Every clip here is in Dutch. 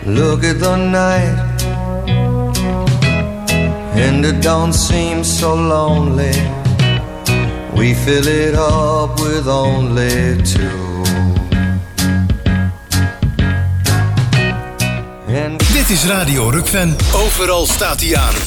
Look at the night, and it don't seem so lonely. We fill it up with only two. Dit is Radio Rukven. Overal staat hij aan.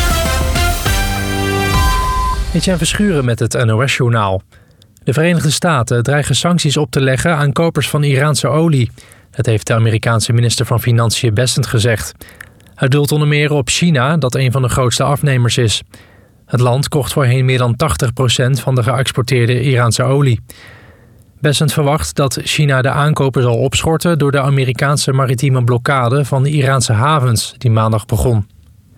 Etienne Verschuren met het NOS-journaal. De Verenigde Staten dreigen sancties op te leggen aan kopers van Iraanse olie. Dat heeft de Amerikaanse minister van Financiën Bessent gezegd. Hij doelt onder meer op China, dat een van de grootste afnemers is. Het land kocht voorheen meer dan 80% van de geëxporteerde Iraanse olie. Bessent verwacht dat China de aankopen zal opschorten door de Amerikaanse maritieme blokkade van de Iraanse havens die maandag begon.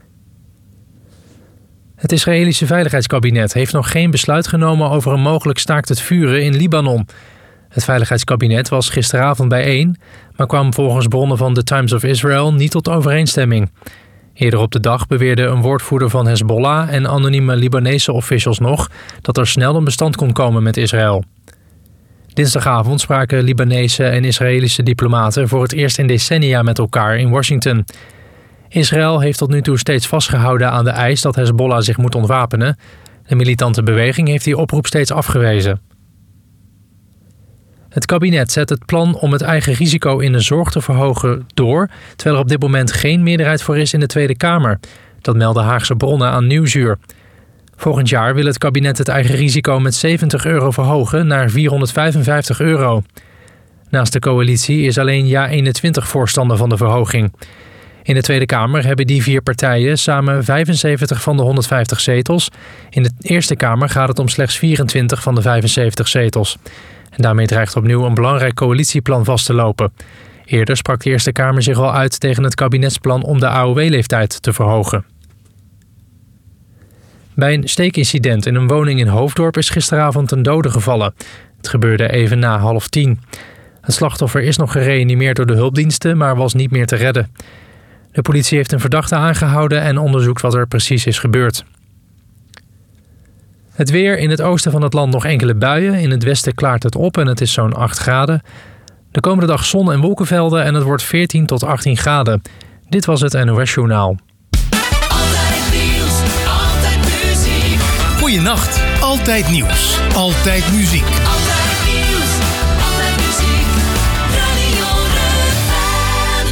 Het Israëlische Veiligheidskabinet heeft nog geen besluit genomen over een mogelijk staakt het vuren in Libanon. Het Veiligheidskabinet was gisteravond bijeen, maar kwam volgens bronnen van The Times of Israel niet tot overeenstemming. Eerder op de dag beweerde een woordvoerder van Hezbollah en anonieme Libanese officials nog dat er snel een bestand kon komen met Israël. Dinsdagavond spraken Libanese en Israëlische diplomaten voor het eerst in decennia met elkaar in Washington. Israël heeft tot nu toe steeds vastgehouden aan de eis dat Hezbollah zich moet ontwapenen. De militante beweging heeft die oproep steeds afgewezen. Het kabinet zet het plan om het eigen risico in de zorg te verhogen door, terwijl er op dit moment geen meerderheid voor is in de Tweede Kamer. Dat melden Haagse bronnen aan Nieuwsuur. Volgend jaar wil het kabinet het eigen risico met €70 verhogen naar €455. Naast de coalitie is alleen JA21 voorstander van de verhoging. In de Tweede Kamer hebben die 4 partijen samen 75 van de 150 zetels. In de Eerste Kamer gaat het om slechts 24 van de 75 zetels. En daarmee dreigt opnieuw een belangrijk coalitieplan vast te lopen. Eerder sprak de Eerste Kamer zich al uit tegen het kabinetsplan om de AOW-leeftijd te verhogen. Bij een steekincident in een woning in Hoofddorp is gisteravond een dode gevallen. Het gebeurde even na 9:30. Het slachtoffer is nog gereanimeerd door de hulpdiensten, maar was niet meer te redden. De politie heeft een verdachte aangehouden en onderzoekt wat er precies is gebeurd. Het weer: in het oosten van het land nog enkele buien. In het westen klaart het op en het is zo'n 8 graden. De komende dag zon en wolkenvelden en het wordt 14 tot 18 graden. Dit was het NOS Journaal. Altijd nieuws, altijd muziek. Goeienacht, altijd nieuws, altijd muziek. Altijd nieuws, altijd muziek. Radio Rukven.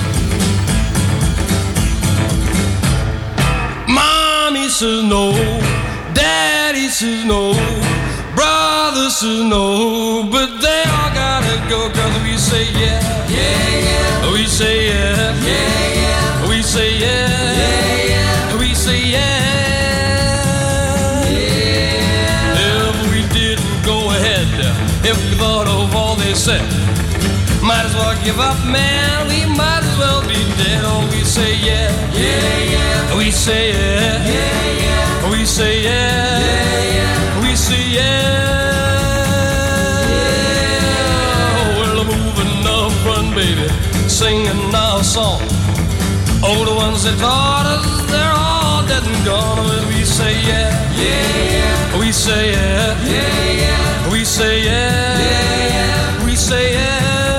Mommy says no, Daddy says no, brother says no, but they all gotta go, 'cause we say yeah, yeah, yeah. We say yeah, yeah, yeah. We say yeah, yeah, yeah. We say yeah, yeah. If we didn't go ahead, if we thought of all they said, might as well give up, man. We might as well be dead. Oh, we say yeah, yeah, yeah. We say yeah, yeah, yeah. We say yeah, yeah, yeah. We say yeah, yeah. We're moving up front, baby, singing our song. Oh, the ones that taught us, they're all dead and gone. But we say yeah, yeah, yeah. We say yeah, yeah, yeah. We say yeah, yeah, yeah. We say yeah.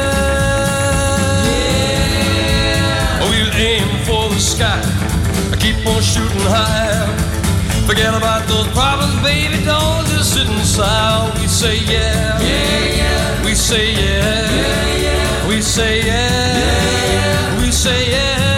Aim for the sky, keep on shooting high. Forget about those problems, baby, don't just sit inside. We say yeah, yeah, yeah. We say yeah, yeah, yeah. We say yeah, yeah, yeah. We say yeah, yeah.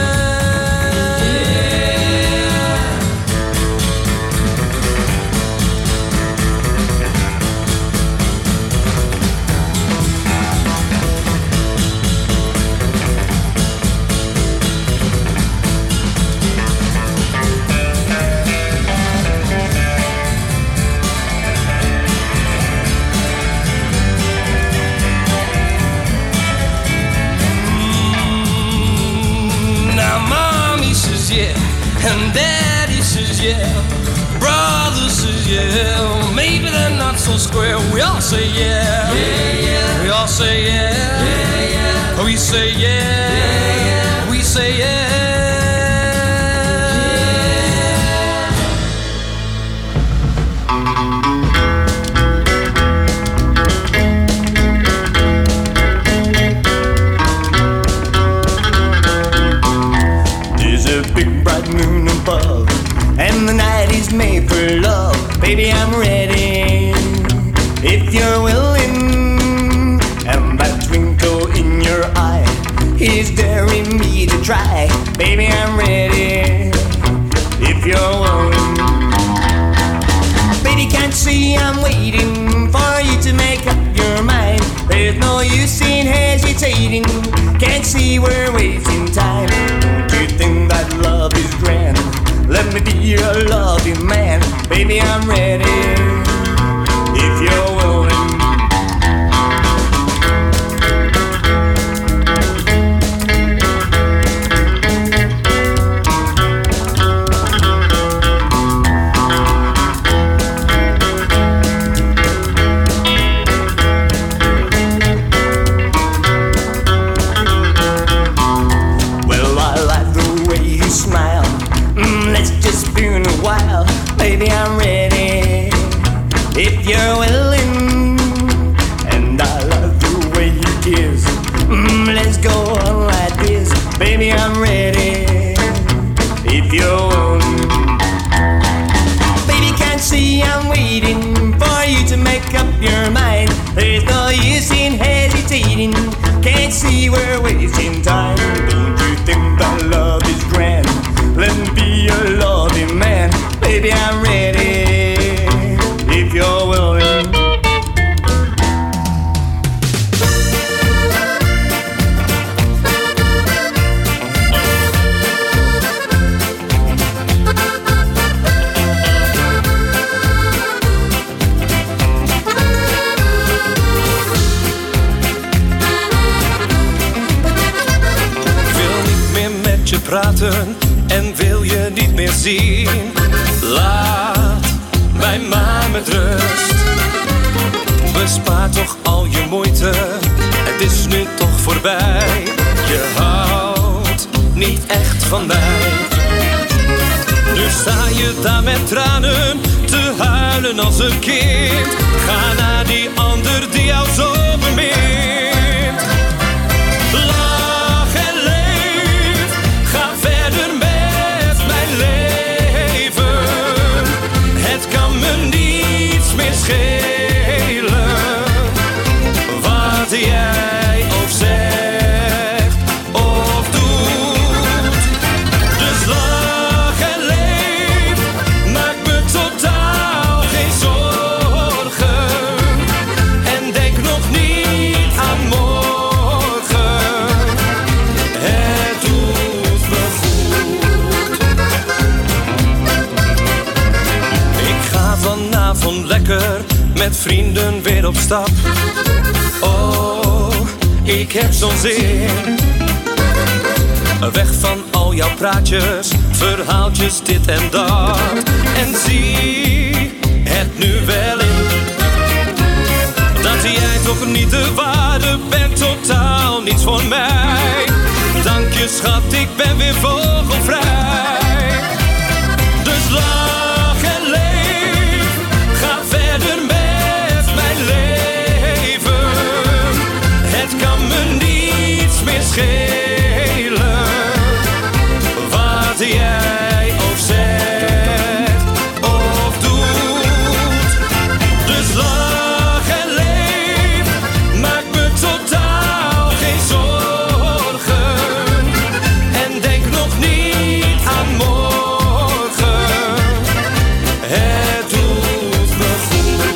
And Daddy says yeah, brother says yeah. Maybe they're not so square. We all say yeah, yeah, yeah. We all say yeah, yeah, yeah. We say yeah, yeah, yeah. We say yeah. hesitating. Can't see we're wasting time. Don't you think that love is grand? Let me be your loving man. Baby, I'm ready if you're willing. Baby, I'm ready if you're willing. And I love the way you kiss. Let's go on like this. Baby, I'm ready if you're willing. Baby, can't see I'm waiting for you to make up your mind. There's no use in hesitating. Can't see we're wasting time. Don't you think that love is grand? Let me be your loving man. Baby, I'm ready if you're willing. Wil niet meer met je praten en wil je niet meer zien. Laat mij maar met rust. Bespaar toch al je moeite, het is nu toch voorbij. Je houdt niet echt van mij. Nu sta je daar met tranen te huilen als een kind. Ga naar die ander die jou zo bemint. Lach en leef, ga verder met mijn leven. Het kan me niets meer schelen wat jij ook zegt of doet. Dus lach en leef, maak me totaal geen zorgen. En denk nog niet aan morgen. Het doet me goed. Ik ga vanavond lekker met vrienden weer op stap. Oh, ik heb zo'n zin. Weg van al jouw praatjes, verhaaltjes, dit en dat. En zie het nu wel in, dat jij toch niet de waarde bent, totaal niets voor mij. Dank je schat, ik ben weer vogelvrij. Dus lach en leef, ga verder met mijn leven. Het kan me niets meer schelen wat jij ook zegt of doet. Dus lach en leef, maak me totaal geen zorgen. En denk nog niet aan morgen. Het doet me goed.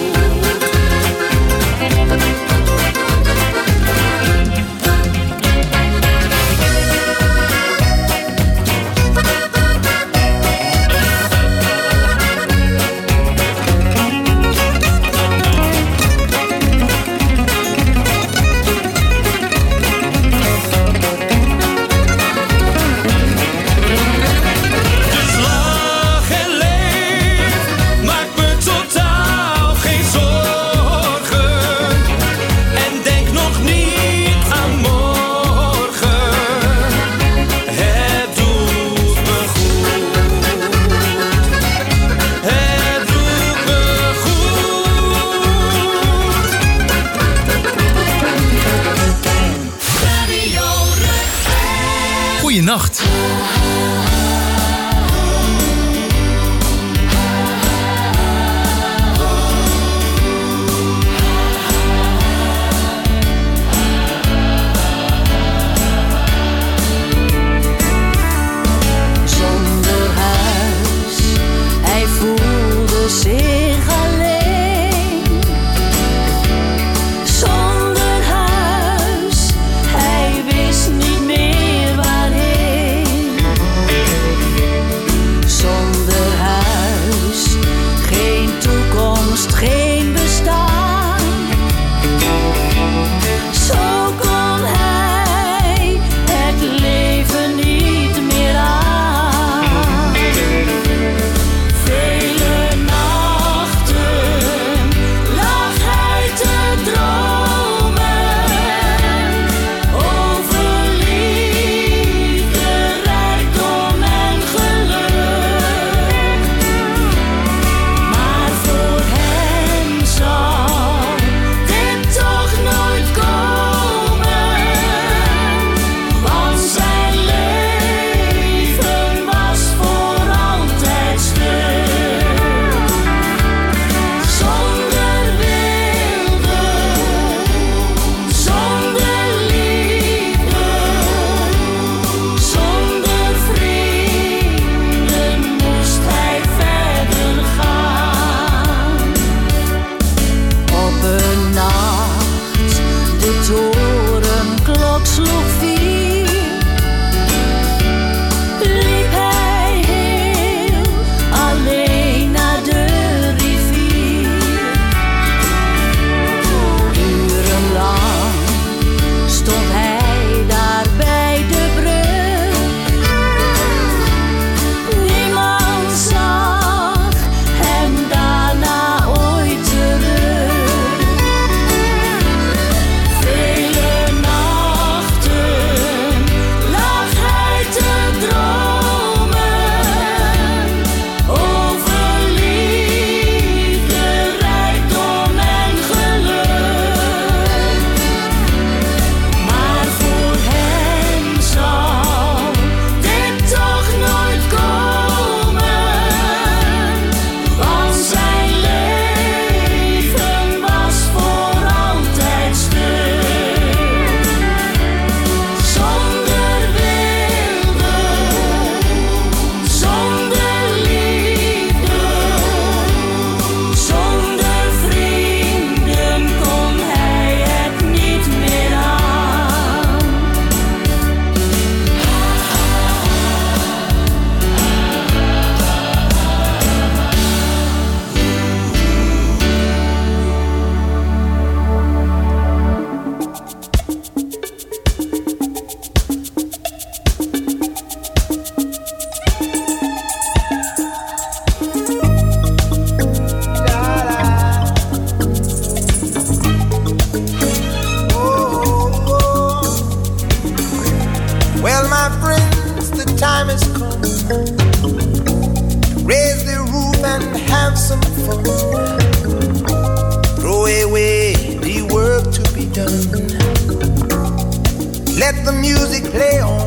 Dus lach en leef, maak me totaal geen zorgen. En denk nog niet aan morgen. Het doet me goed. Het doet me goed. Radio Rukven. Goeienacht. Zonder huis, hij voelde zich alleen. Zonder huis, sloeg vier, liep hij heel alleen naar de rivier. Urenlang stond hij daar bij de brug. Niemand zag hem daarna ooit terug. Vele nachten lag hij te dromen over liefde, rijkdom en geluk. Maar voor hem zal dit toch nooit komen, want zijn leven was voor altijd stuk. Zonder wilde, zonder liefde, zonder vrienden kon hij het niet meer aan. Well, my friends, the time has come. Raise the roof and have some fun. Throw away the work to be done. Let the music play on.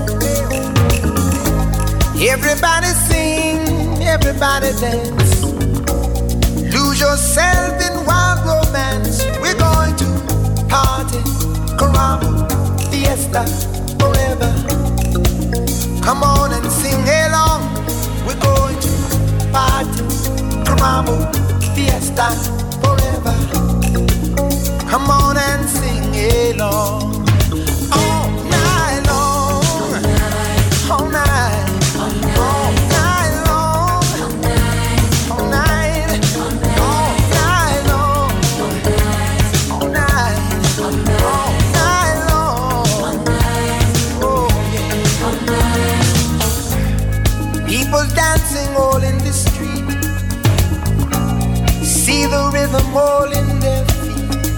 Everybody sing, everybody dance. Lose yourself in wild romance. We're going to party, caramba, fiesta, forever. Come on and sing along. We're going to party, caramba, fiesta, forever. Come on and sing along. All night long, all night, all night long, all night, all night long, all night, all night long. Oh yeah. People dancing all in the street. See the rhythm all in their feet.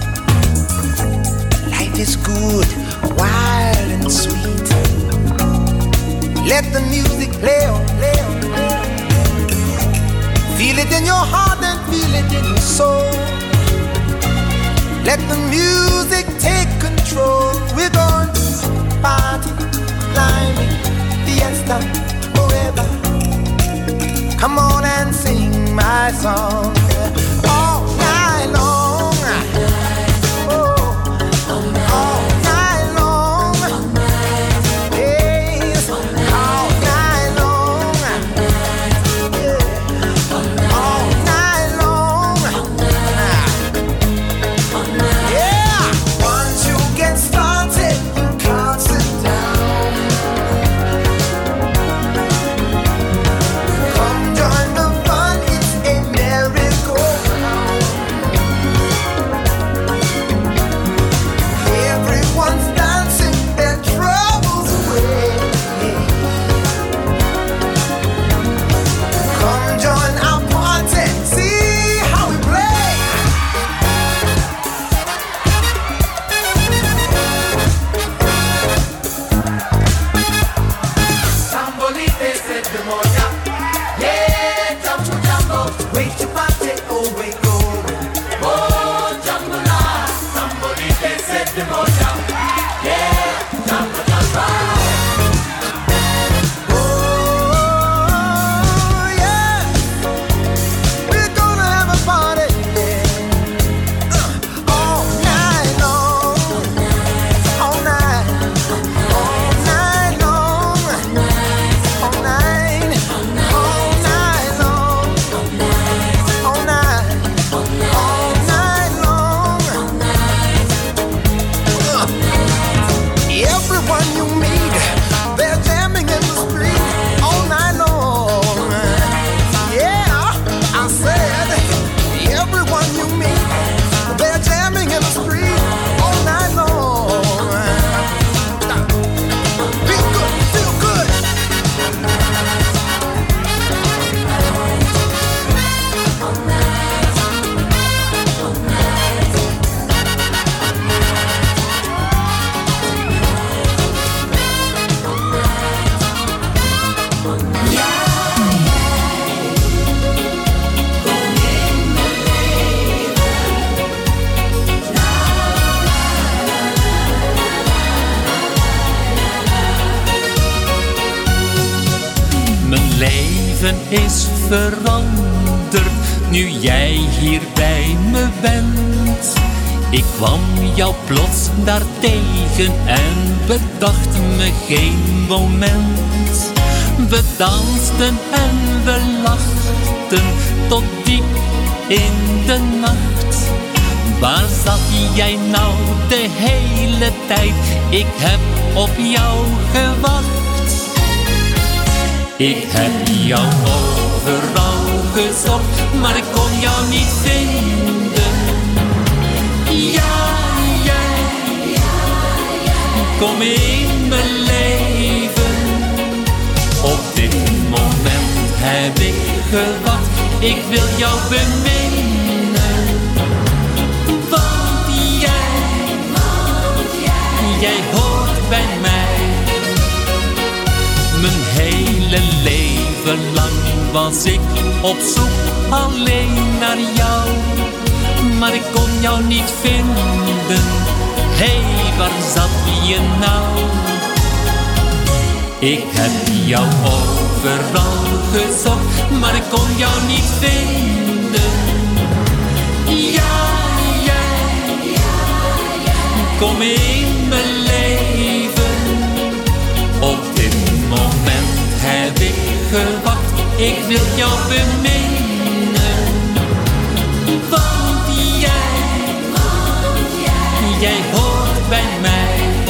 Life is good, wild and sweet. Let the music play on, play on, play on. Feel it in your heart and feel it in your soul. Let the music take control. We're going to party, climbing, fiesta, forever. Come on and sing my song all night long. Oh, all night long. Yes, all night long. Yeah, all night long. Yeah, once you get started, you can't sit down. Come join the fun, it's a merry-go-round. Everyone's dancing their troubles away. Come join our party, see how we play. Sambolite said the moja. Yeah, jumbo jumbo. Wait to party, oh wait going. Oh, jumbo la. Sambolite said the moja. Yeah, jumbo jumbo. Oh yeah, we're gonna have a party. Yeah. All night long, all night, all night long, all night, all night long, all night, all night long. leven is veranderd nu jij hier bij me bent. Ik kwam jou plots daartegen en bedacht me geen moment. We dansten en we lachten tot diep in de nacht. Waar zat jij nou de hele tijd? Ik heb op jou gewacht. Ik heb jou overal gezocht, maar ik kon jou niet vinden. Ja, jij, kom in mijn leven. Op dit moment heb ik gewacht, ik wil jou beminnen. Want jij hoort bij mij. Mijn hele leven lang was ik op zoek alleen naar jou. Maar ik kon jou niet vinden. Hé, waar zat je nou? Ik heb jou overal gezocht, maar ik kon jou niet vinden. Ja, jij, kom in mijn leven. Op dit moment heb ik gewacht, ik wil jou beminnen. Want jij hoort bij mij.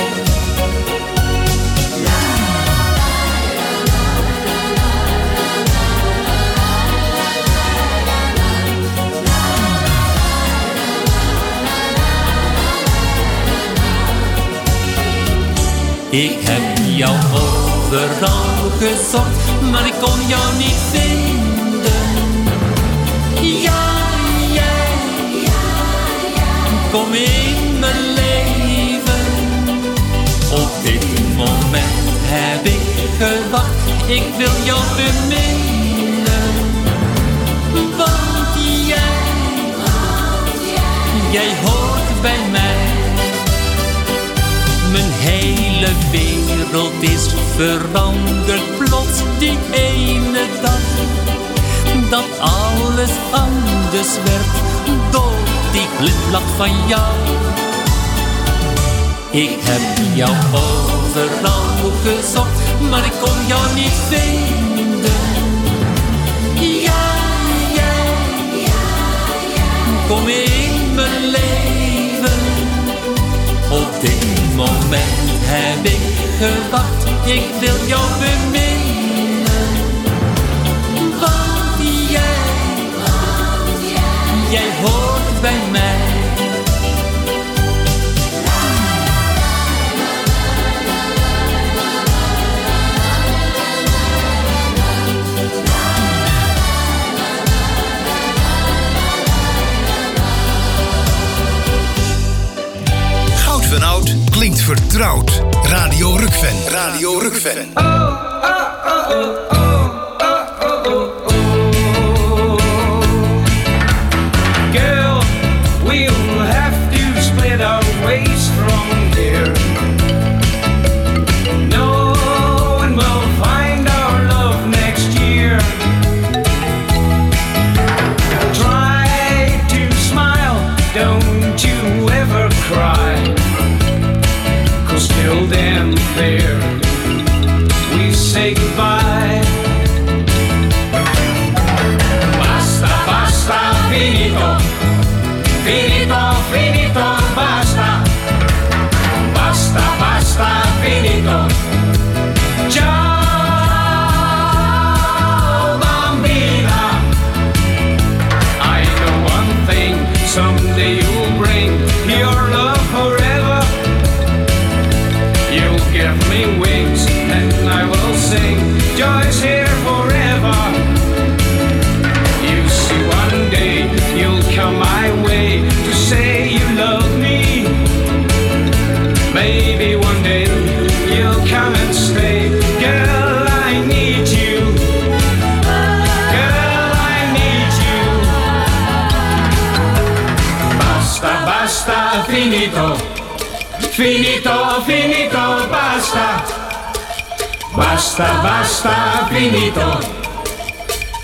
Ik heb jou overal gezocht, maar ik kon jou niet vinden. Ja, jij, kom in mijn leven. Op dit moment heb ik gewacht, ik wil jou beminnen. Want jij hoort bij mij. Mijn hele wereld is veranderd plots die ene dag. Dat alles anders werd door die glimlach van jou. Ik heb jou overal gezocht, maar ik kon jou niet vinden. Ja, jij, kom in mijn leven. Op dit moment heb ik gewacht, ik wil jou beminnen. Want jij hoort bij mij. Goud van Oud klinkt vertrouwd. Radio Rukven. Radio Rukven. Girl, we'll have to split our ways from here. No one will find our love next year. Try to smile, don't you ever cry. 'Cause till then there we say goodbye. Basta, basta, finito. Finito, finito, basta. Basta, basta, finito. Ciao, bambina. I know one thing, someday you'll bring your love forever. You'll give me wings and I will sing. Joy's here forever. You see, one day you'll come my way to say you love me. Maybe one day you'll come and stay. Girl, I need you. Girl, I need you. Basta, basta, finito. Finito, finito, basta. Basta, basta, finito.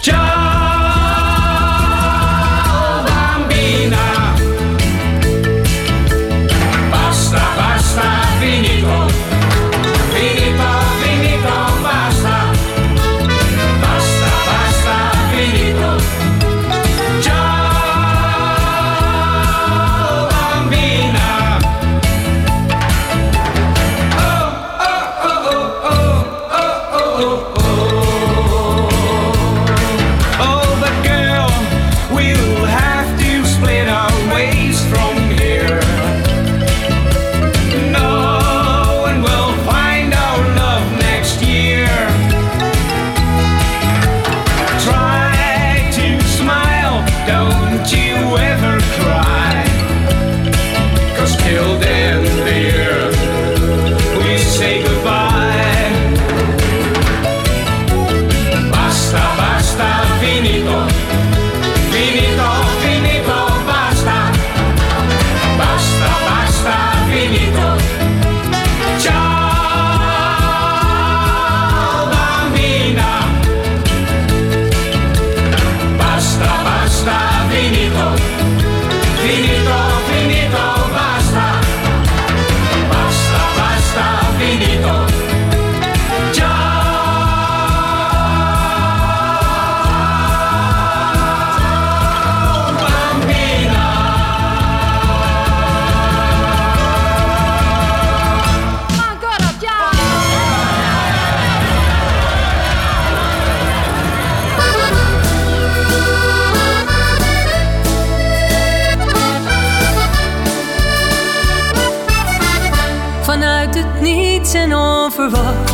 en onverwacht.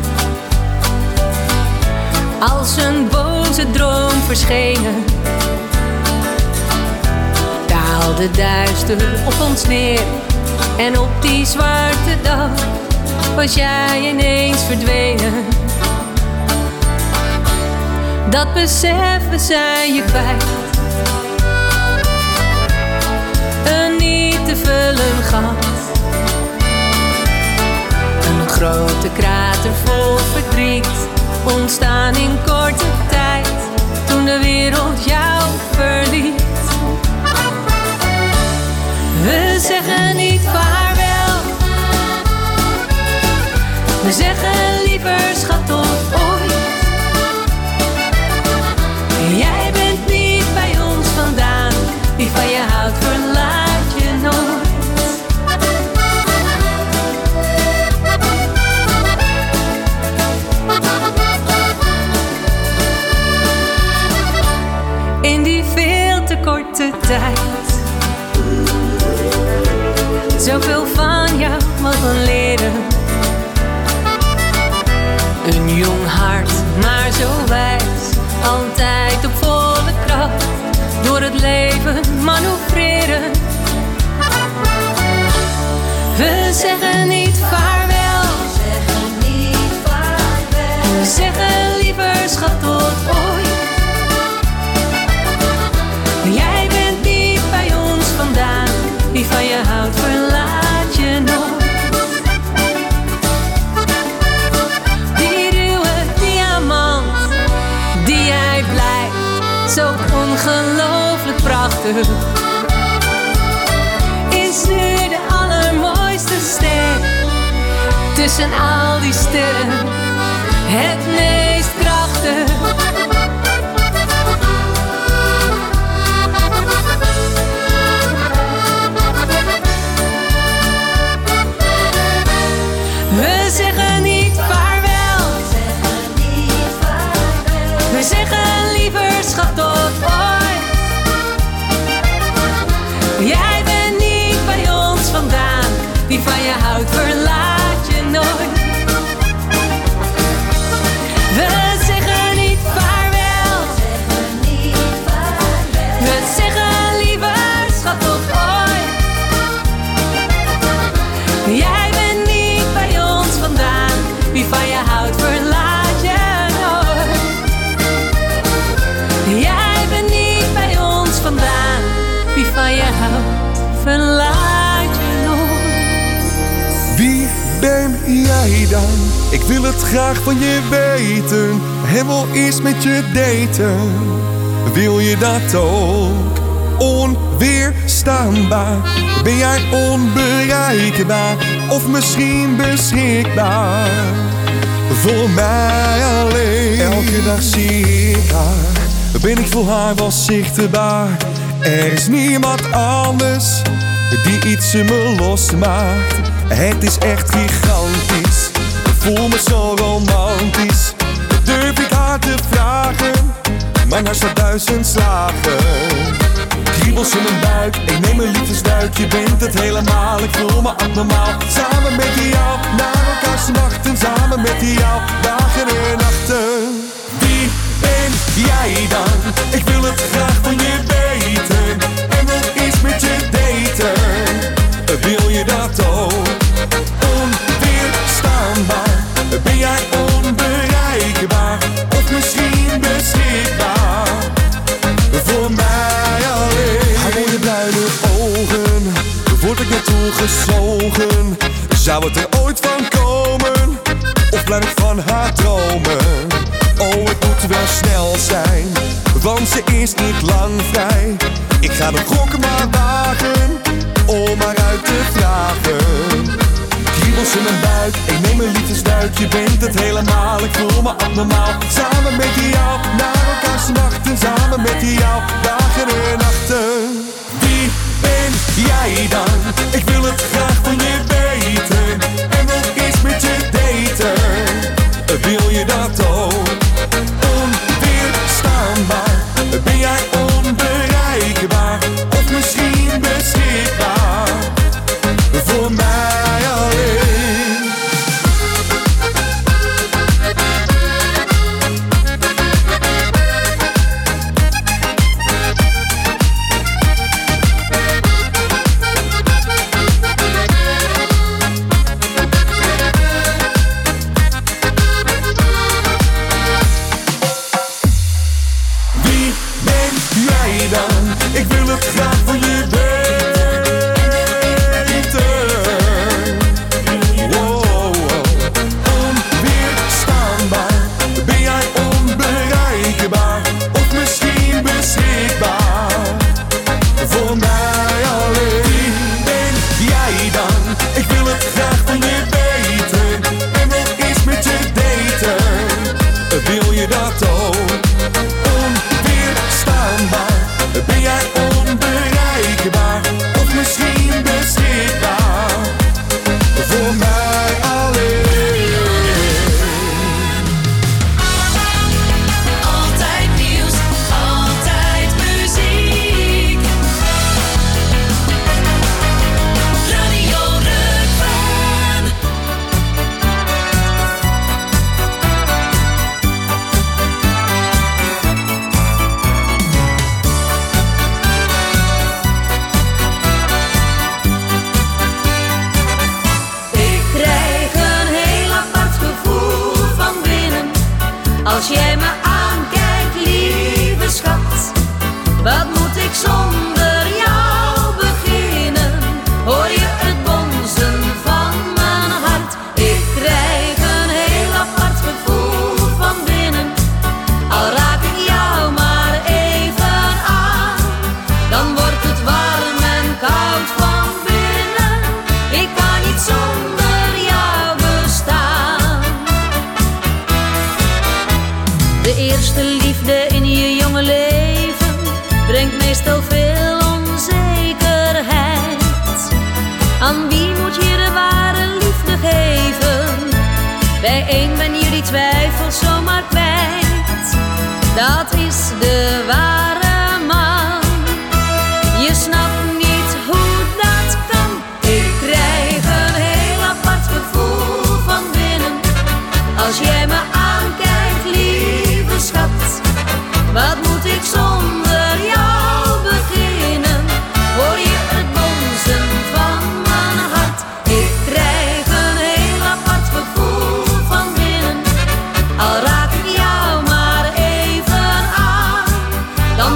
Als een boze droom verschenen, daalde duister op ons neer. En op die zwarte dag was jij ineens verdwenen. Dat besef we zijn je kwijt. Een niet te vullen gat. Een grote krater vol verdriet, ontstaan in korte tijd, toen de wereld jou verliet. We zeggen niet vaarwel, we zeggen liever schat tot ooit. Jij bent niet bij ons vandaan, wie van je houdt verlaat je nooit. In die veel te korte tijd, zoveel van jou mogen leren. Een jong hart, maar zo wijs, altijd op volle kracht, door het leven manoeuvreren. We zeggen niet vaarwel, we zeggen liever schat tot ooit. Jij bent niet bij ons vandaan, wie van je houdt verlaat je nooit. Die ruwe diamant, die jij blijft, zo ongelooflijk prachtig, is nu de allermooiste ster. Tussen al die sterren, het meest krachtig. We zeggen niet vaarwel, we zeggen liever schat tot ooit. Jij bent niet bij ons vandaan, wie van je houdt verlaat je nooit. We zeggen niet vaarwel, we zeggen liever schat tot ooit. Jij bent niet bij ons vandaan, wie van je houdt verlaat je nooit. Jij bent niet bij ons vandaan, wie van je houdt verlaat je nooit. Wie ben jij dan? Ik wil het graag van je weten en wil eerst met je daten. Wil je dat ook? Onweerstaanbaar. Ben jij onbereikbaar of misschien beschikbaar? Voor mij alleen. Elke dag zie ik haar. Ben ik voor haar wel zichtbaar. Er is niemand anders die iets in me losmaakt. Het is echt gigantisch. Ik voel me zo romantisch. Durf ik haar te vragen? Mijn hart staat 1000 slagen. Kriebels in mijn buik, ik neem een liefdesduik. Je bent het helemaal, ik voel me abnormaal. Samen met jou, naar elkaar smachten. Samen met jou, dagen en nachten. Wie ben jij dan? Ik wil het graag van je weten en wil eerst met je daten. Wil je dat ook? Onweerstaanbaar. Ben jij onbereikbaar of misschien beschikbaar? Voor mij alleen. Haar mooie bruine ogen, word ik naartoe gezogen? Zou het er ooit van komen? Of blijf ik van haar dromen? Oh, het moet wel snel zijn, want ze is niet lang vrij. Ik ga de gok maar wagen om haar uit te vragen. Kriebels in mijn buik, ik neem een liefdesduik. Je bent het helemaal, ik voel me abnormaal. Samen met jou, naar elkaar smachten. Samen met jou, dagen en nachten. Wie ben jij dan? Ik wil het graag van je weten en wil eerst met je daten. Wil je dat ook? Onweerstaanbaar. Ben jij onbereikbaar of misschien beschikbaar? Voor mij alleen. Wie ben jij dan? Ik wil het graag van je weten. Wil je dat ook? Onweerstaanbaar. Ben jij onbereikbaar of misschien beschikbaar? Voor mij alleen. Altijd nieuws, altijd muziek. Radio Rukven. Als jij me aankijkt, lieve schat, wat moet ik zonder jou beginnen? Hoor je het bonzen van mijn hart? Ik krijg een heel apart gevoel van binnen. Al raak ik jou maar even aan, dan wordt het warm en koud van binnen. Ik kan niet zonder jou bestaan. De eerste liefde in je jonge leven brengt meestal veel onzekerheid. Aan wie moet je de ware liefde geven? Bij één ben je die twijfel zomaar kwijt. Dat is de ware man. Je snapt niet hoe dat kan. Ik krijg een heel apart gevoel van binnen. Als jij me aankijkt, lieve schat, wat moet ik zonder jou beginnen? Hoor je het bonzen van mijn hart? Ik krijg een heel apart gevoel van binnen. Al raak ik jou maar even aan, dan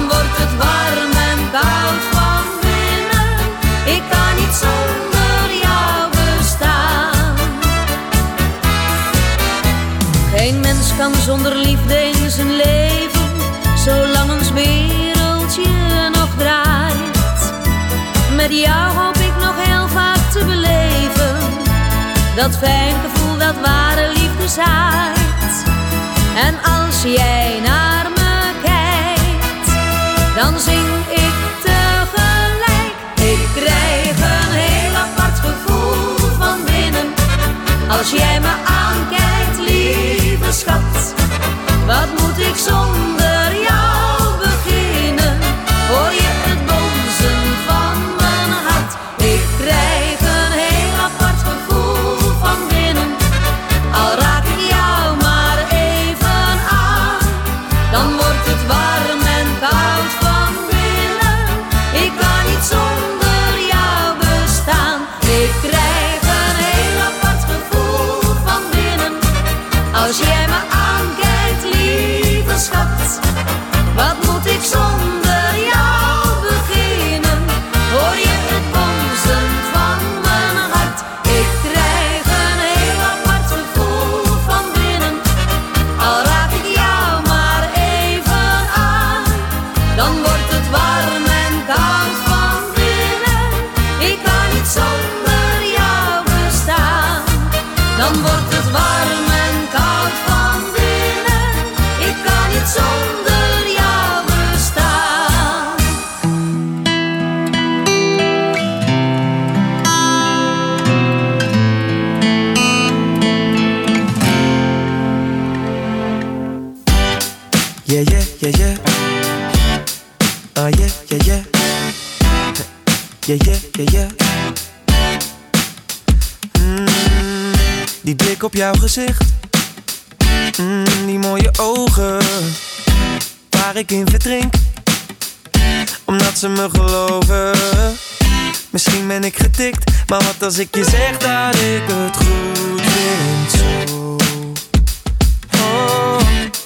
zonder liefde in zijn leven, zolang ons wereldje nog draait. Met jou hoop ik nog heel vaak te beleven, dat fijn gevoel dat ware liefde zaait. En als jij naar me kijkt, dan zing ik tegelijk. Ik krijg een heel apart gevoel van binnen, als jij me aankijkt, lieve schat. Wat moet ik zonder jou beginnen? Hoor je het bonzen van mijn hart? Ik krijg een heel apart gevoel van binnen, al raak ik jou maar even aan, dan wordt het warm en koud van binnen. Ik kan niet zonder jou bestaan. Ik krijg een heel apart gevoel van binnen, als jij me aankijkt, lieve schat. Wat moet ik zonder jou beginnen? Hoor je het bonzen van mijn hart? Ik krijg een heel apart gevoel van binnen, al raak ik jou maar even aan, dan wordt het warm en koud van binnen. Ik kan niet zonder jou bestaan, dan wordt het warm en koud van binnen. Ik kan niet zonder jou bestaan. Yeah, yeah, yeah, yeah. Yeah, yeah, yeah. Yeah, yeah, yeah, yeah. Die blik op jouw gezicht, die mooie ogen, waar ik in verdrink, omdat ze me geloven. Misschien ben ik getikt, maar wat als ik je zeg dat ik het goed vind zo. Oh.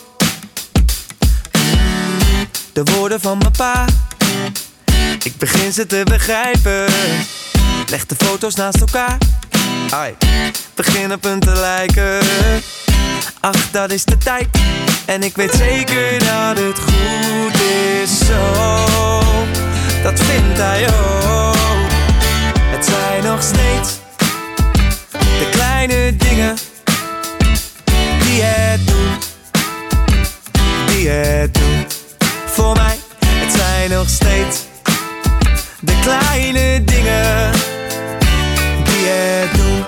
De woorden van mijn pa, ik begin ze te begrijpen. Leg de foto's naast elkaar, ai, begin op hun te lijken. Ach, dat is de tijd, en ik weet zeker dat het goed is zo. Dat vindt hij ook. Het zijn nog steeds de kleine dingen die het doen, die het doen. Voor mij, het zijn nog steeds de kleine dingen die het doen.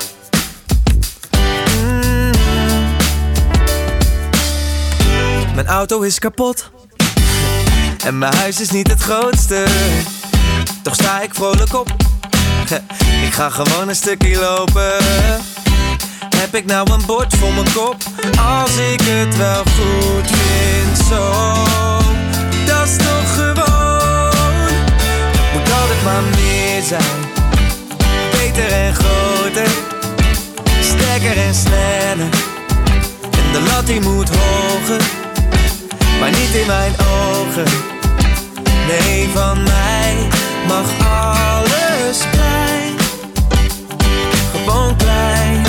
Mijn auto is kapot en mijn huis is niet het grootste, toch sta ik vrolijk op. Ik ga gewoon een stukje lopen. Heb ik nou een bord voor mijn kop, als ik het wel goed vind zo. Dat is toch gewoon, moet altijd maar meer zijn. Beter en groter, sterker en sneller. En de lat die moet hoger, maar niet in mijn ogen. Nee, van mij mag alles klein, gewoon klein.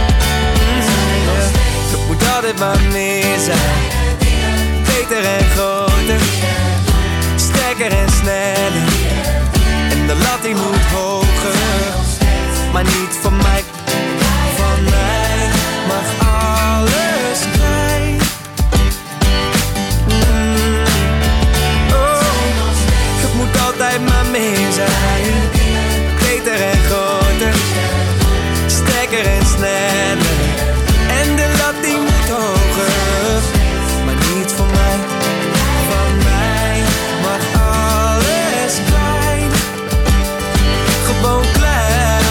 Het moet altijd maar meer zijn. Beter en groter, sterker en sneller. En de lat die moet hoger, maar niet van mij. Van mij mag alles klein. Oh, het moet altijd maar meer zijn. Beter en groter, sterker en sneller. En de lat die moet hoger, maar niet van mij. Van mij mag alles klein, gewoon klein.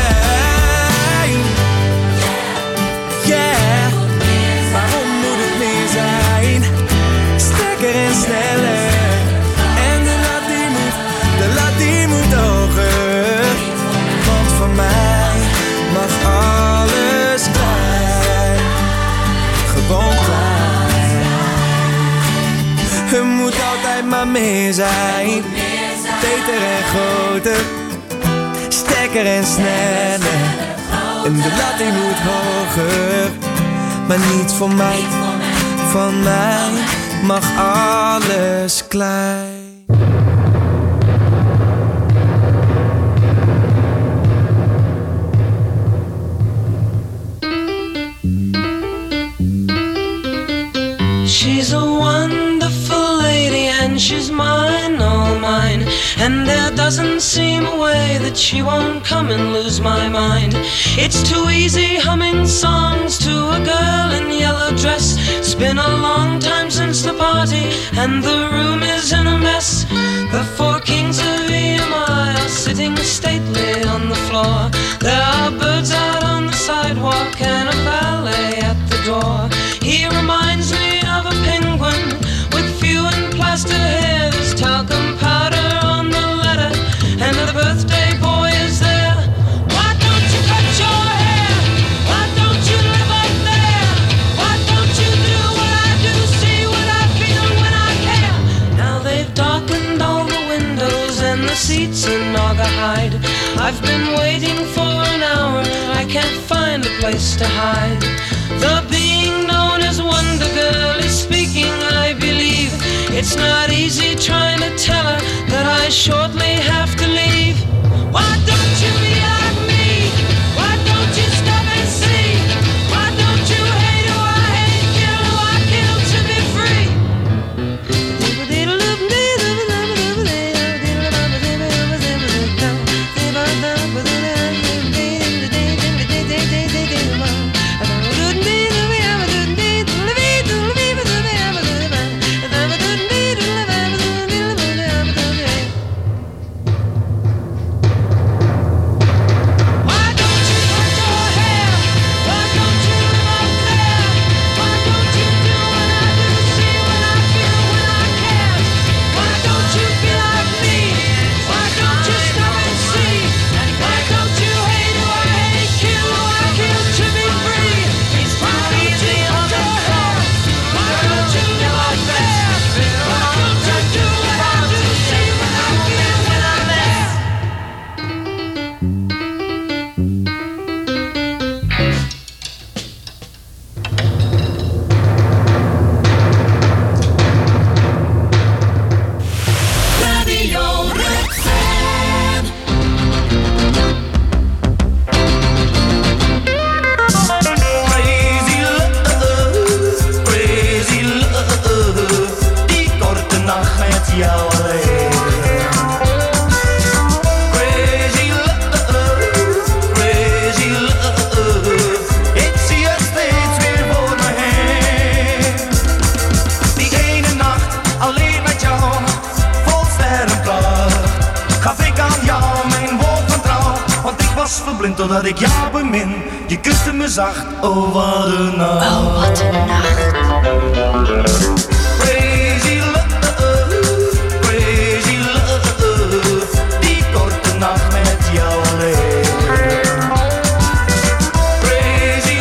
Yeah, waarom moet het meer zijn? Sterker en sneller. En de lat die moet hoger. Want van mij mag alles klein, gewoon klein. Het moet altijd maar meer zijn. Beter en groter, sterker en sneller. En de lat die moet hoger, maar niet voor mij. van mij mag alles klein. She's a wonderful lady and she's mine, all mine. And there doesn't seem a way that she won't come and lose my mind. It's too easy humming songs to a girl in yellow dress. It's been a long time since the party and the room is in a mess. The four kings of EMI are sitting stately on the floor. There are birds out on the sidewalk and a valet at the door. He reminds me of a penguin with few and plaster hair. There's talcum powder on the letter and the birthday boy is there. Why don't you cut your hair? Why don't you live up there? Why don't you do what I do? See what I feel when I care. Now they've darkened all the windows and the seats in Naugahyde. I've been waiting for an hour. I can't find a place to hide. The being known as Wonder Girl is speaking, I believe. It's not easy trying to tell her that I shortly have to leave. Why don't you be like me? Why don't you stop and see? Why don't you hate who I hate, kill who I kill to be free? Totdat ik jou bemin, je kuste me zacht, oh wat een nacht. Oh wat een nacht. Crazy love, die korte nacht met jou alleen. Crazy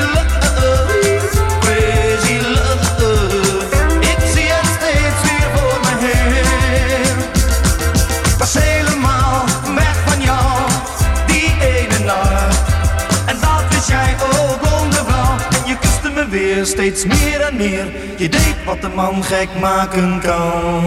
love, ik zie het steeds weer voor me heen. Ik was helemaal weg van jou, die ene nacht. En dat wist jij, oh blonde vrouw. En je kuste me weer steeds meer en meer. Je deed wat een man gek maken kan.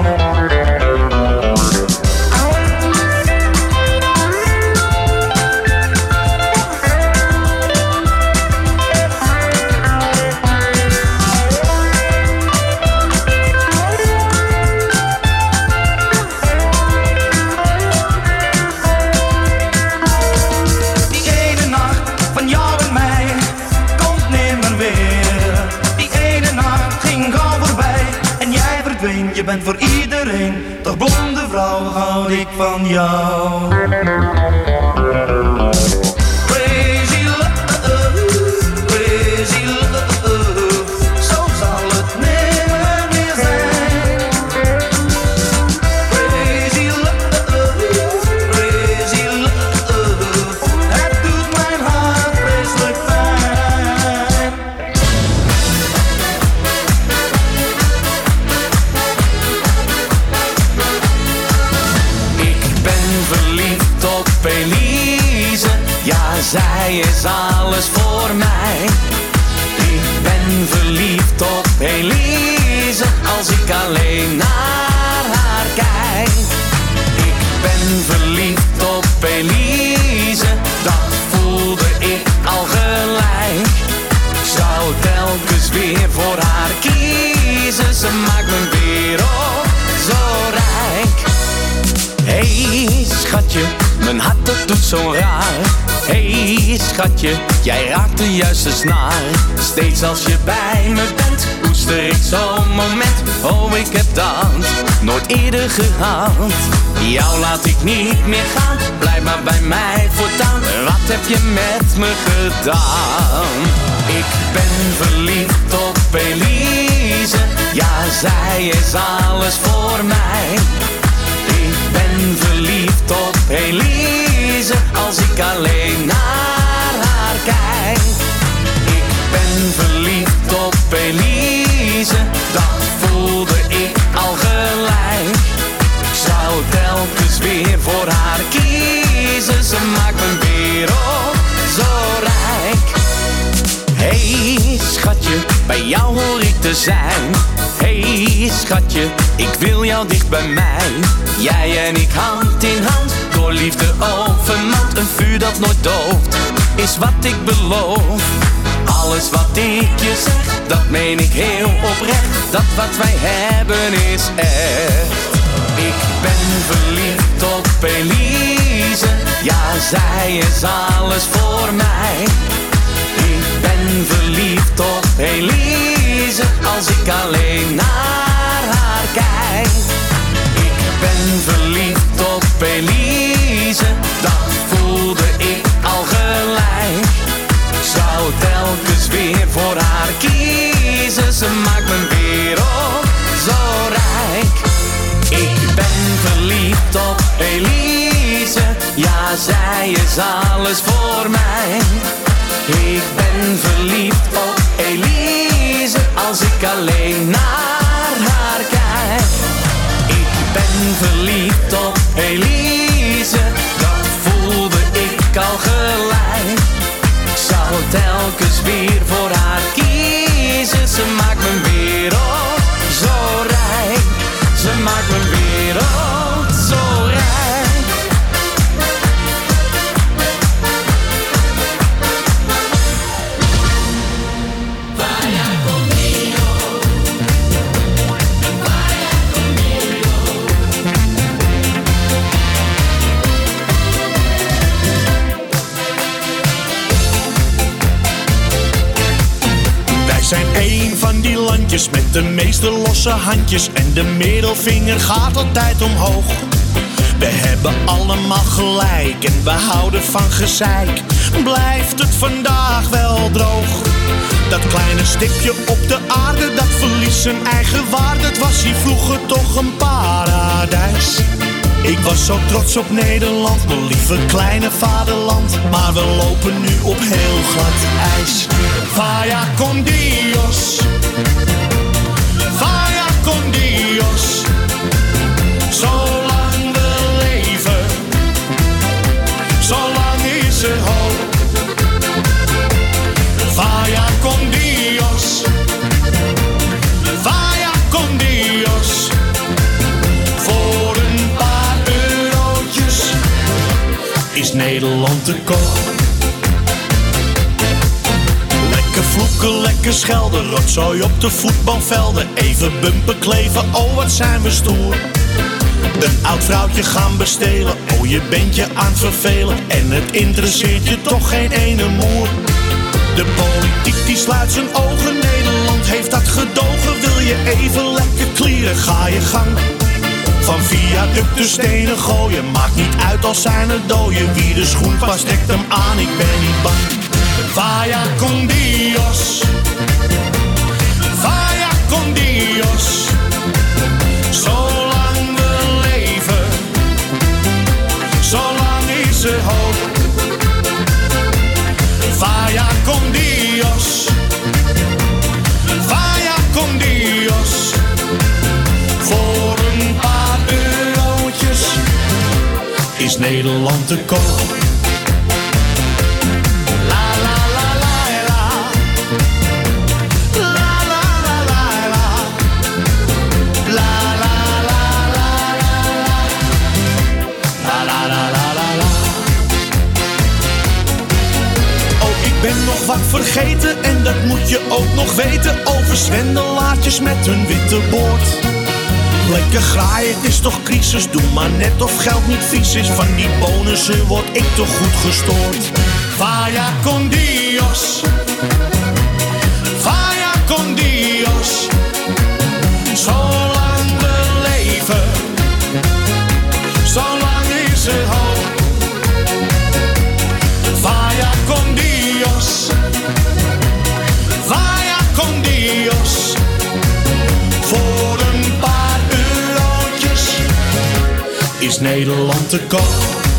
Je bent voor iedereen, toch blonde vrouw, houd ik van jou. Crazy love, zo zal het nimmer meer zijn. Crazy love, het doet mijn hart vreselijk pijn. Verliefd op Elise, ja zij is alles voor mij. Ik ben verliefd op Elise, als ik alleen naar haar kijk. Ik ben verliefd op Elise, dat voelde ik al gelijk. Ik zou telkens weer voor haar kiezen, ze maakt mijn wereld zo rijk. Hey schatje, mijn hart dat doet zo raar. Hey schatje, jij raakt de juiste snaar. Steeds als je bij me bent, koester ik zo'n moment. Oh, ik heb dat nooit eerder gehad. Jou laat ik niet meer gaan, blijf maar bij mij voortaan. Wat heb je met me gedaan? Ik ben verliefd op Elise, ja, zij is alles voor mij. Ik ben verliefd op Elise, als ik alleen naar haar kijk. Ik ben verliefd op Elise, dat voelde ik al gelijk. Ik zou telkens weer voor haar kiezen, ze maakt mijn wereld zo rijk. Hey schatje, bij jou hoor ik te zijn. Hey schatje, ik wil jou dicht bij mij. Jij en ik hand in hand, door liefde overmand. Een vuur dat nooit dooft, is wat ik beloof. Alles wat ik je zeg, dat meen ik heel oprecht. Dat wat wij hebben is echt. Ik ben verliefd op Elise, ja, zij is alles voor mij. Ik ben verliefd op Elise, als ik alleen naar haar kijk. Ik ben verliefd op Elise, dat voelde ik al gelijk. Ik zou telkens weer voor haar kiezen, ze maakt mijn wereld zo rijk. Ik ben verliefd op Elise, ja, zij is alles voor mij. Ik ben verliefd op Elise, als ik alleen naar haar kijk. Ik ben verliefd op Elise, dat voelde ik al gelijk. Ik zou telkens weer voor haar kiezen, ze maakt mijn wereld zo rijk. Ze maakt mijn wereld zo rijk. Zijn een van die landjes met de meeste losse handjes en de middelvinger gaat altijd omhoog. We hebben allemaal gelijk en we houden van gezeik. Blijft het vandaag wel droog? Dat kleine stipje op de aarde, dat verliest zijn eigen waarde. Het was hier vroeger toch een paradijs. Ik was zo trots op Nederland, mijn lieve kleine vaderland. Maar we lopen nu op heel glad ijs. Vaya con Dios, vaya con Dios. Zolang we leven, zolang is er hoop. Vaya con Dios, vaya con Dios. Voor een paar eurotjes is Nederland te koop. Lekker vloeken, lekker schelden, rotzooi op de voetbalvelden. Even bumpen kleven, oh wat zijn we stoer. Een oud vrouwtje gaan bestelen, oh je bent je aan het vervelen. En het interesseert je toch geen ene moer. De politiek die sluit zijn ogen, Nederland heeft dat gedogen. Wil je even lekker klieren, ga je gang. Van viaducten stenen gooien, maakt niet uit als zijn er dooien. Wie de schoen past, trekt hem aan, ik ben niet bang. Vaya con Dios, vaya con Dios. Zolang we leven, zolang is er hoop. Vaya con Dios, vaya con Dios. Voor een paar eurotjes is Nederland te koop. La la la la la, la la la la ben nog wat vergeten en dat moet je ook nog weten. Over zwendelaartjes met hun witte boord. Lekker graaien, het is toch crisis. Doe maar net of geld niet vies is. Van die bonussen word ik toch goed gestoord. Vaya con Dios. Vaya con Dios. Zolang we leven, zolang is er hoop. Vaya con Dios. Vaya con Dios. Voor een paar eurotjes is Nederland te koop.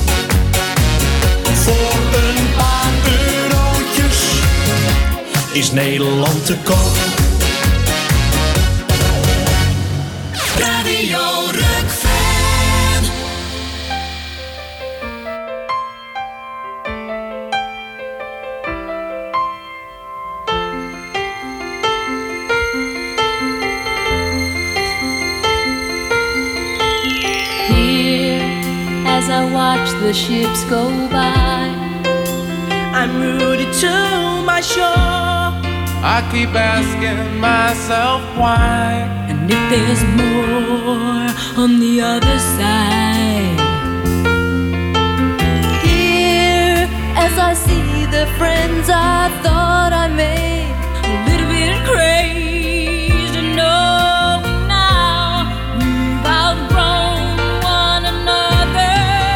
Voor een paar eurotjes is Nederland te koop. Radio Rockfan. Here, as I watch the ships go by, I'm rooted to my shore. I keep asking myself why. and if there's more on the other side. Here, as I see the friends I thought I made, a little bit crazy, no, now we've outgrown one another.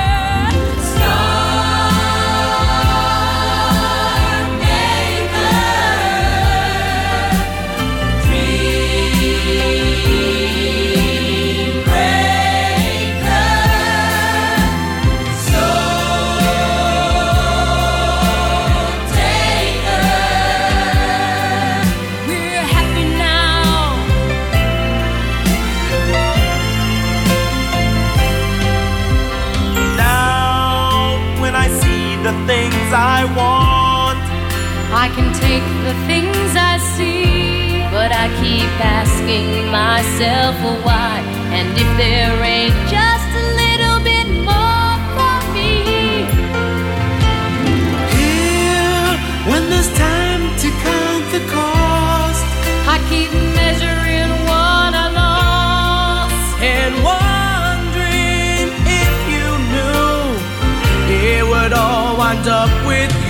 Star maker, dream breaker, soul taker. We're happy now. Now, when I see the things I want, I can take the things I see, but I keep asking myself why. And if there ain't just a little bit more for me. here, when there's time to count the cost, I keep measuring what I lost. and wondering if you knew it would all wind up with you.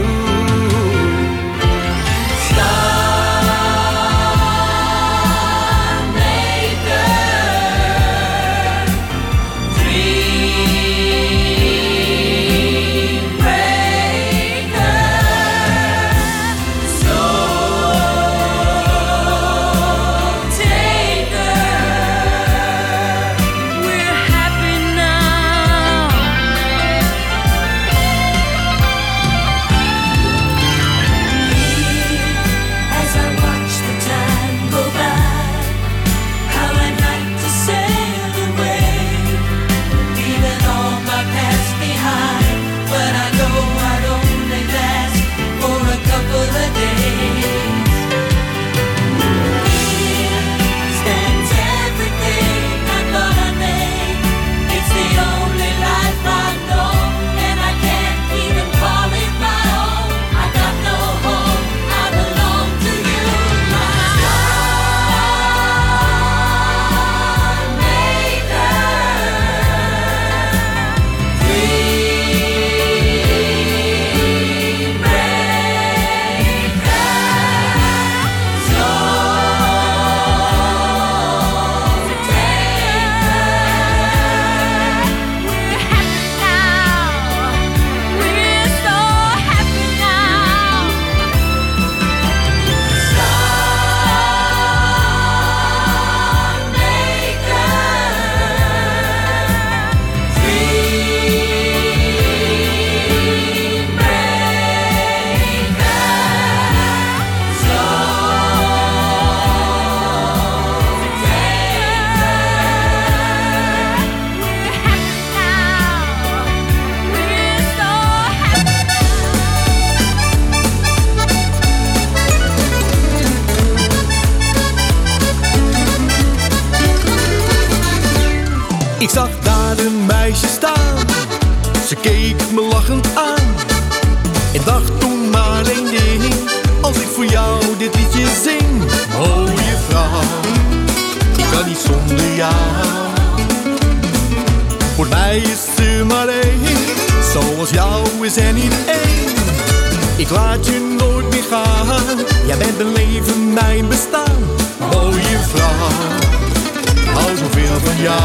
We're happy now. As I watch the time go by, how I'd like to sail away, leaving all my past behind. But I know I'd only last for a couple of days. Here stands everything I thought I made. It's the only life I know, and I can't even call it my own. I got no home, I belong to you, my star maker, dream breaker, soul taker. We're happy now. We're so happy now. Ik zag daar een meisje staan, ze keek me lachend aan en dacht toen maar maar één ding. Als ik voor jou dit liedje zing, mooie vrouw, ik kan niet zonder jou. Voor mij is er maar één, zoals jou is er niet één. Ik laat je nooit meer gaan, jij bent mijn leven, mijn bestaan. Mooie vrouw, ik hou zoveel van jou.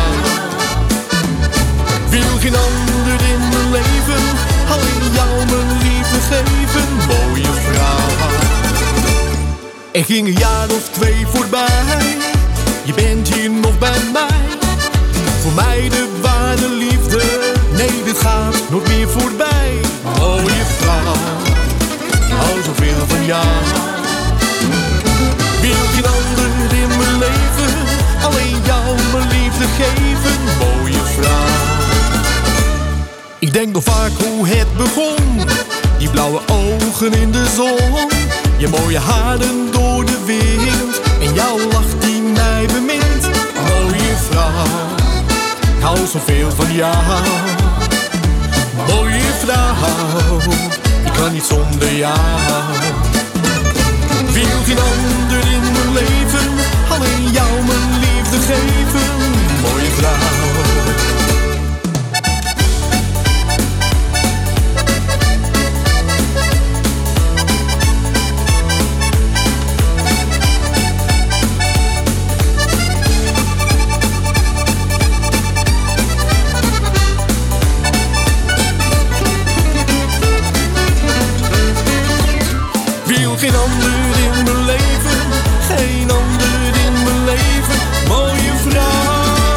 Wil geen ander in mijn leven, alleen jou mijn liefde geven. Mooie vrouw. Er ging een jaar of 2 voorbij, je bent hier nog bij mij. Voor mij de ware liefde, nee dit gaat nooit meer voorbij. Mooie vrouw, ik hou zoveel van jou. Wil geen ander in mijn leven, alleen jou mijn liefde geven. Mooie vrouw. Ik denk nog vaak hoe het begon, die blauwe ogen in de zon. Je mooie haren door de wind en jouw lach die mij bemint. Mooie vrouw, ik hou zoveel van jou. Mooie vrouw, ik kan niet zonder jou. Wil geen ander in mijn leven, alleen jou mijn liefde geven. Mooie vrouw. Geen ander in mijn leven, geen ander in mijn leven, mooie vrouw.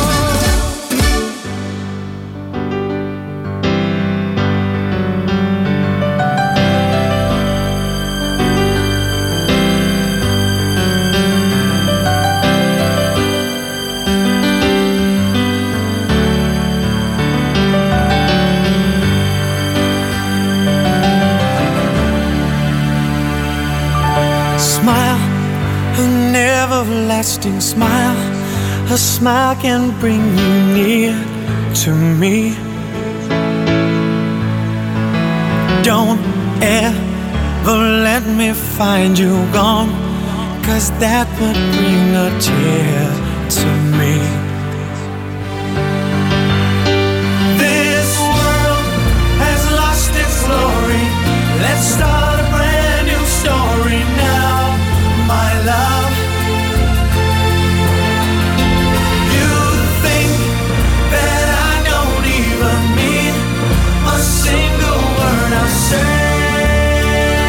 Everlasting smile, a smile can bring you near to me. Don't ever let me find you gone, 'cause that would bring a tear to me. This world has lost its glory, let's start a brand new story now, my love. Single word I say,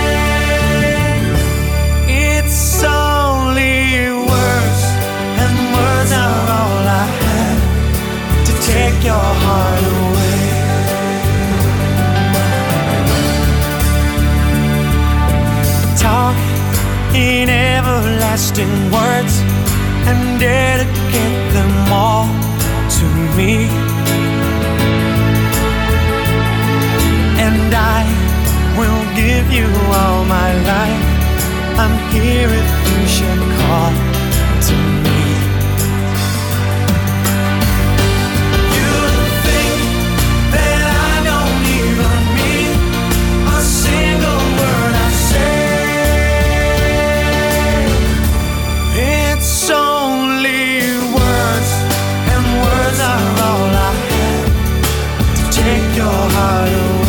it's only words, and words are all I have to take your heart away. Talk in everlasting words and dedicate them all to me. And I will give you all my life. I'm here if you should call to me. You think that I don't even mean a single word I say. It's only words, and words are all I have to take your heart away.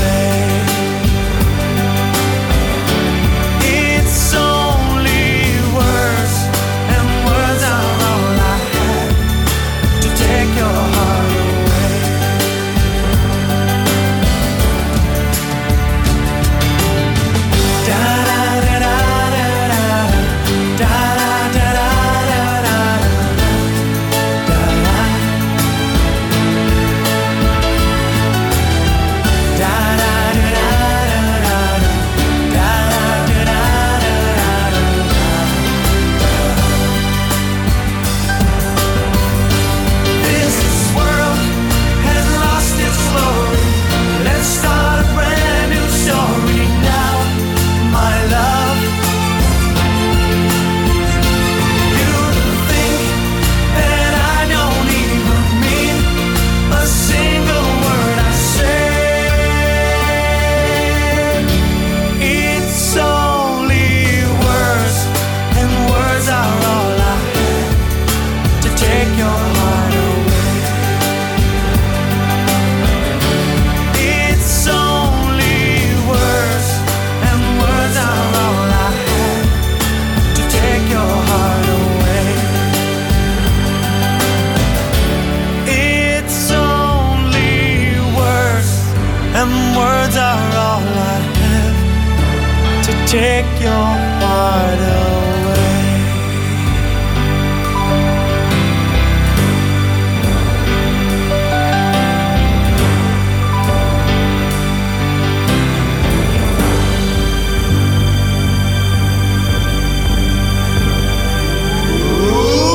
take your heart away.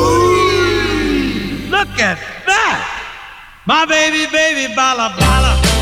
Look at that! My baby, baby, bala, bala.